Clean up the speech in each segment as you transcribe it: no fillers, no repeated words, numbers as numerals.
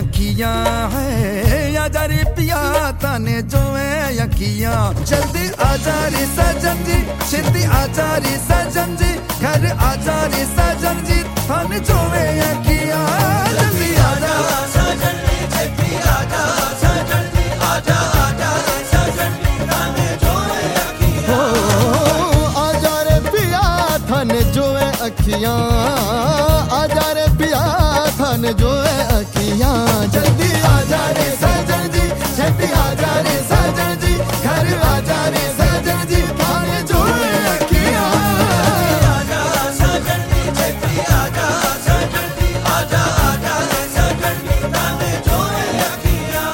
अखियां है आजा रे पिया थाने जोवे अखियां। जल्दी आजा रे सजन जी, छेती आजा रे सजन जी, घर आजा रे सजन जी थाने जोवे अखियां। जल्दी आजा सजन जी, छेती आजा सजन जी, आजा आजा रे सजन जी थाने जोवे अखियां। आजा रे पिया थाने जोवे अखियां, आजा रे पिया थाने जोवे अखियां। जल्दी आजा रे सजन जी, छेती आजा रे सजन जी, घर आजा रे सजन जी थाने जोवे अखियां। आजा सजन जी, छेती आजा सजन जी, आजा आजा रे सजन जी थाने जोवे अखियां।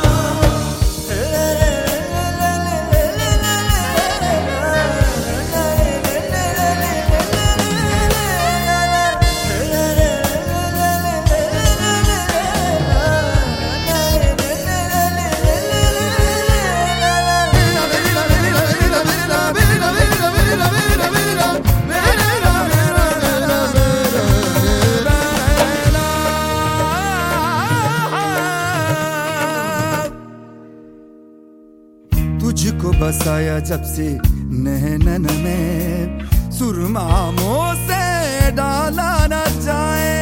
तुझको बसाया जब से नैनन में, सुरमा मुँह से डाला न जाए।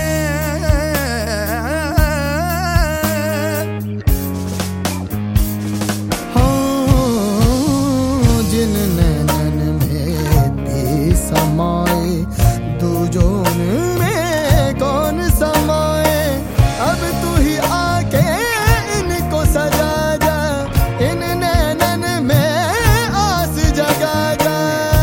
जिन नैनन में भी समाए, दूजोन में कौन समाए। अब तू ही आके इनको सजा जा, इन नैनन में आस जगा जा।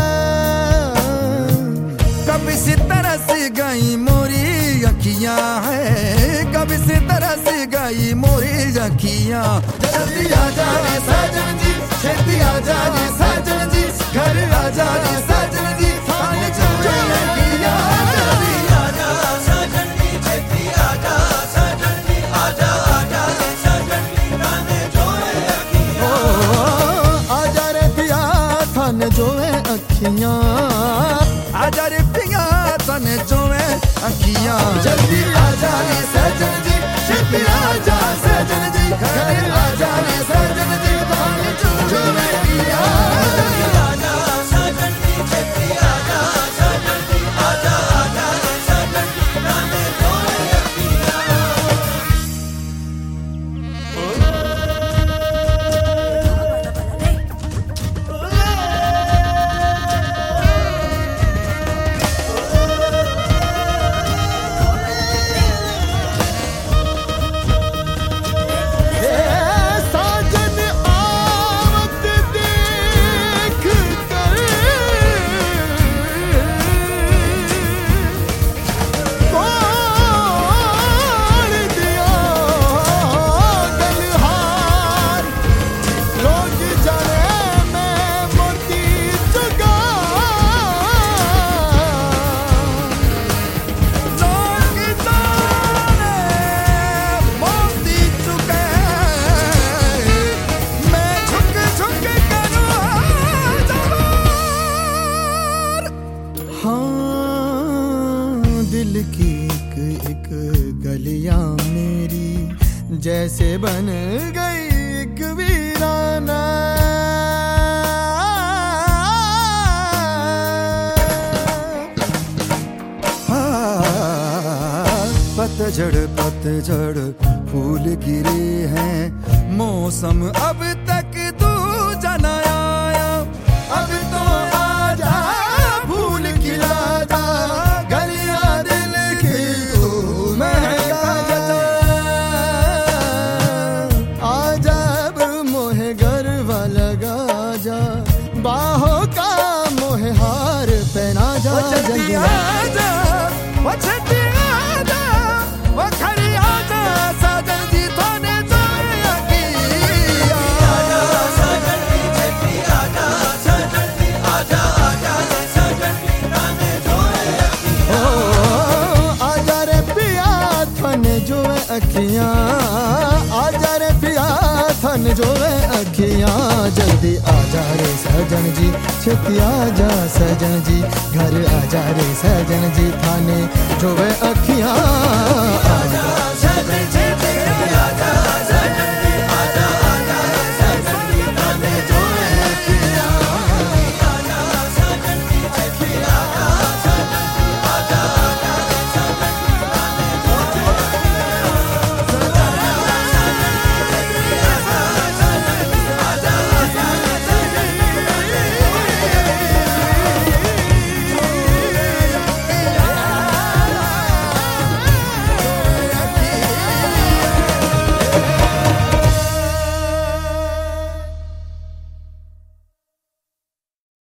कब से तरस गई मोरी अखियां है, कब से तरस गई मोरी अखियां। जल्दी आजा रे सजन जी, छेती आजा रे सजन जी, घर आजा रे सजन जी थाने जोवे अखियां। जल्दी आजा सजन जी, छेती आजा सजन जी, आजा आजा रे सजन जी थाने जोवे अखियां। आजा रे पिया थाने जोवे अखियां, आजा रे पिया थाने जोवे अखियां। जल्दी आजा रे सजन जी, छेती आजा सजन जी, घर आजा रे सजन जी थाने जोवे अखियां। जल्दी आजा सजन जी, छेती आजा सजन जी, आजा आजा रे सजन जी थाने जोवे अखियां। साजन आवत देख कर तोड़ दिया गलहार। लोग जाने मैं मोती चुका, लोग जाने मोती चुके, मैं झुक झुक करूँ जवार। हाँ दिल की एक गलियां मेरी जैसे बन गई एक वीराना। पतझड़ पतझड़ फूल गिरे हैं, मौसम अब तक तू जना आया। अब तो आजा फूल खिला जा, गलियां दिल की तू महका जा। आजा अब मोहे गरबा लगा जा, बाहों का मोहे हार पहना जा। जल्दी आजा वो छेती आजा, वो खरी आजा सजन जी थाने जोवे अखियां। आजा सजन जी, छेती आजा सजन जी, आजा आजा रे सजन जी थाने जोवे अखियां। आजा रे पिया थाने जोवे अखियां, आजा रे पिया थाने जोवे अखियां। जल्दी आजा रे सजन जी, छेती आजा सजन जी, घर आजा रे सजन जी थाने जोवे अखियां। आजा सजन जी।